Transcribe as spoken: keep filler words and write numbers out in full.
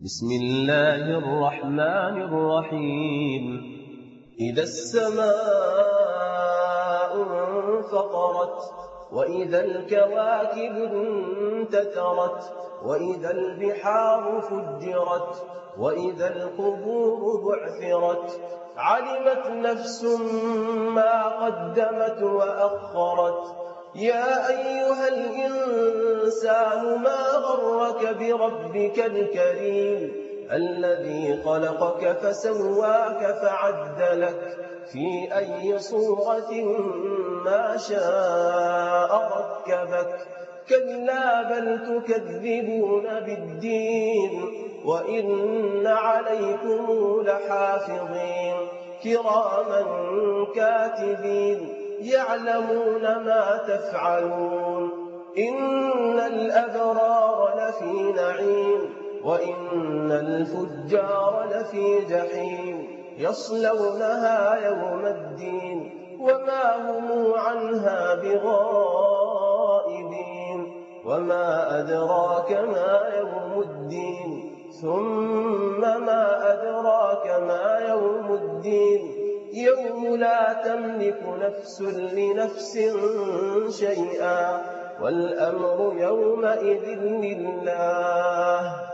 بسم الله الرحمن الرحيم إذا السماء انفطرت وإذا الكواكب انتثرت وإذا البحار فجرت وإذا القبور بعثرت علمت نفس ما قدمت وأخرت يا أيها الإنسان ما غرك بربك الكريم الذي خلقك فسواك فعدلك في أي صورة ما شاء ركبك كلا بل تكذبون بالدين وإن عليكم لحافظين كراما كاتبين يعلمون ما تفعلون إن الأبرار لفي نعيم وإن الفجار لفي جحيم يصلونها يوم الدين وما هم عنها بغائبين وما أدراك ما يوم الدين ثم ما أدراك ما يوم الدين يوم لا تملك نفس لنفس شيئا والأمر يومئذ لله